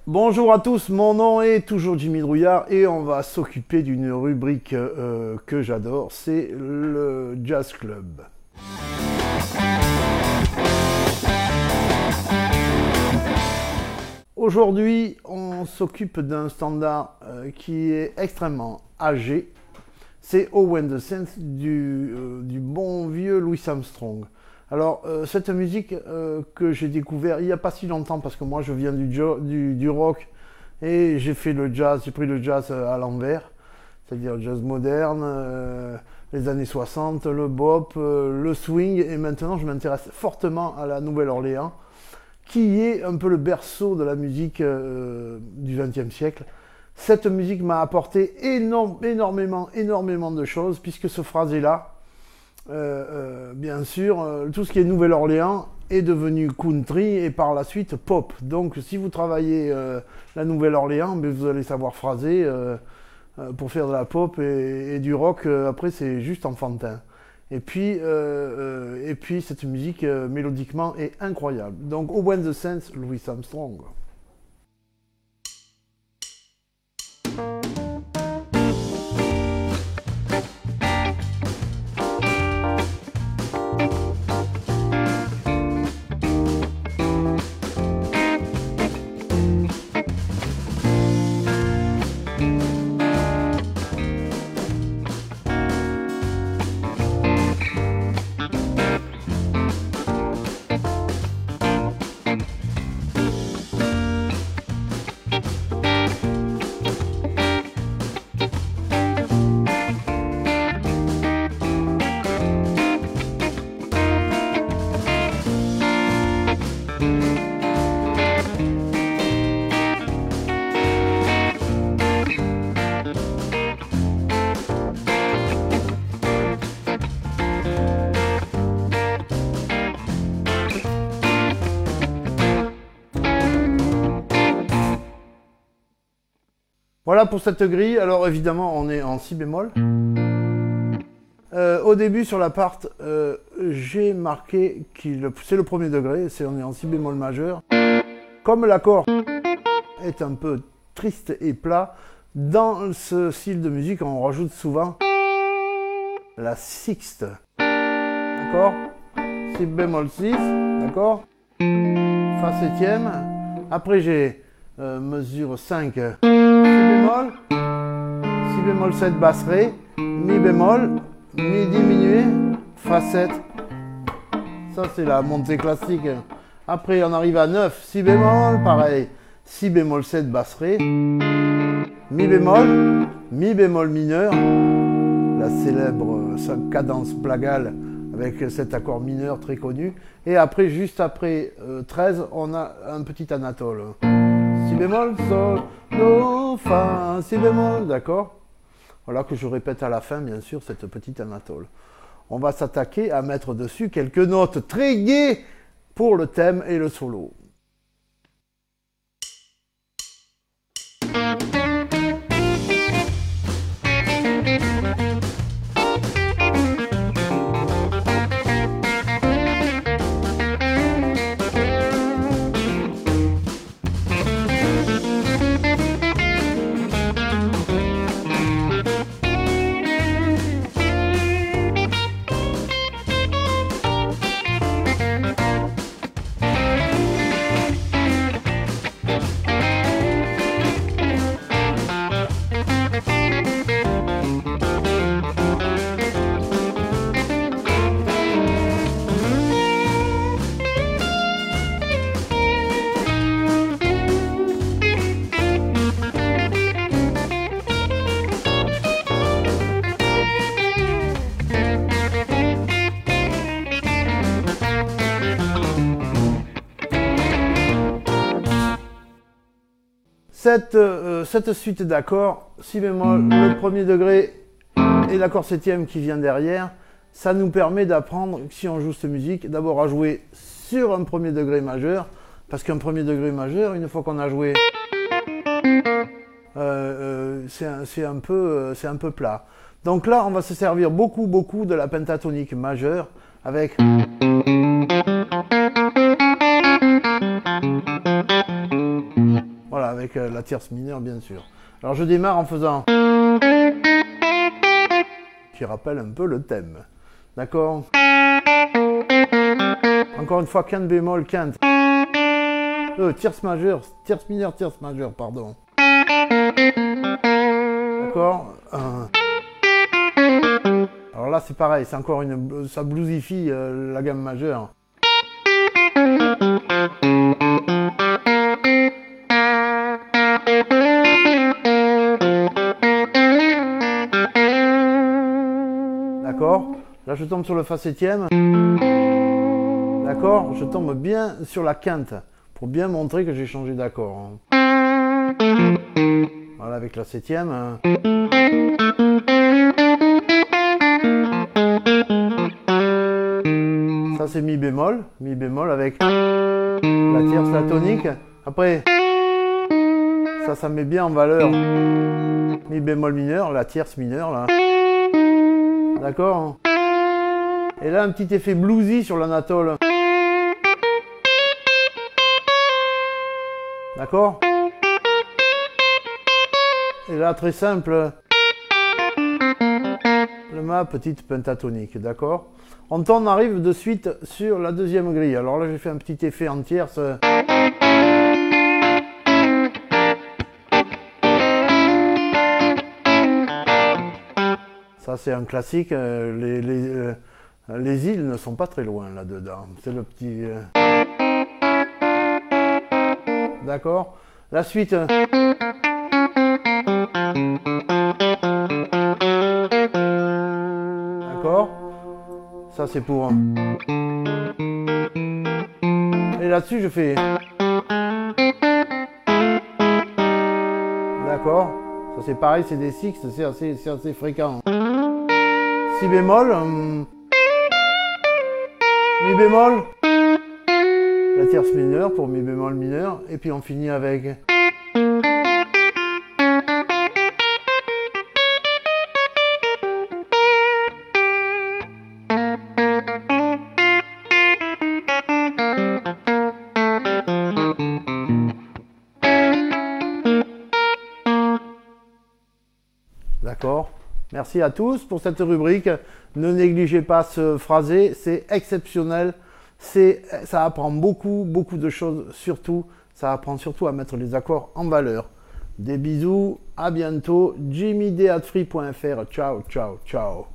Bonjour à tous, mon nom est toujours Jimmy Drouillard et on va s'occuper d'une rubrique que j'adore, c'est le Jazz Club. Aujourd'hui, on s'occupe d'un standard qui est extrêmement âgé. C'est Oh When the Saints du bon vieux Louis Armstrong. Alors, cette musique que j'ai découvert il n'y a pas si longtemps, parce que moi je viens du rock et j'ai fait le jazz, j'ai pris le jazz à l'envers, c'est-à-dire le jazz moderne, les années 60, le bop, le swing, et maintenant je m'intéresse fortement à la Nouvelle-Orléans, qui est un peu le berceau de la musique du XXe siècle. Cette musique m'a apporté énormément de choses, puisque ce phrasé-là, bien sûr, tout ce qui est Nouvelle-Orléans est devenu country et par la suite pop. Donc si vous travaillez la Nouvelle-Orléans, vous allez savoir phraser pour faire de la pop et du rock. Après, c'est juste enfantin. Et puis cette musique mélodiquement est incroyable. Donc Oh When the Saints, Louis Armstrong. Voilà pour cette grille. Alors évidemment, on est en si bémol. Au début, sur la part, j'ai marqué que c'est le premier degré, on est en si bémol majeur. Comme l'accord est un peu triste et plat, dans ce style de musique, on rajoute souvent la sixte. D'accord ? Si bémol 6, d'accord ? Fa septième. Après, j'ai mesure 5. Si bémol 7 basse ré, mi bémol, mi diminué, fa 7. Ça c'est la montée classique. Après on arrive à 9, si bémol, pareil, si bémol 7 basse ré, mi bémol mineur, la célèbre cadence plagale avec cet accord mineur très connu. Et après, juste après 13, on a un petit anatole. Si bémol, sol, do, fa, si bémol, d'accord ? Voilà que je répète à la fin, bien sûr, cette petite anatole. On va s'attaquer à mettre dessus quelques notes très gaies pour le thème et le solo. Cette suite d'accords, si bémol, le premier degré et l'accord septième qui vient derrière, ça nous permet d'apprendre, si on joue cette musique, d'abord à jouer sur un premier degré majeur, parce qu'un premier degré majeur, une fois qu'on a joué, c'est un peu plat. Donc là, on va se servir beaucoup de la pentatonique majeure avec avec la tierce mineure bien sûr. Alors je démarre en faisant qui rappelle un peu le thème. D'accord? Encore une fois, quinte bémol, quinte. Tierce majeure, tierce majeure, pardon. D'accord? Alors là c'est pareil, c'est encore ça bluesifie la gamme majeure. D'accord? Là je tombe sur le fa septième. D'accord? Je tombe bien sur la quinte pour bien montrer que j'ai changé d'accord. Voilà avec la septième. Ça c'est mi bémol avec la tierce, la tonique. Après, ça met bien en valeur mi bémol mineur, la tierce mineure là. D'accord? Et là un petit effet bluesy sur l'anatole. D'accord? Et là très simple. Le ma petite pentatonique, d'accord? On arrive de suite sur la deuxième grille. Alors là, j'ai fait un petit effet en tierce. Ça, c'est un classique. Les îles ne sont pas très loin là-dedans. C'est le petit... D'accord? La suite... D'accord? Ça c'est pour... Et là-dessus je fais... D'accord? Ça c'est pareil, c'est des sixtes, c'est assez fréquent. Si bémol... Mi bémol... La tierce mineure pour mi bémol mineur. Et puis on finit avec... D'accord? Merci à tous pour cette rubrique. Ne négligez pas ce phrasé, c'est exceptionnel. Ça apprend beaucoup de choses, surtout, ça apprend surtout à mettre les accords en valeur. Des bisous, à bientôt. JimmyD@free.fr. Ciao, ciao, ciao.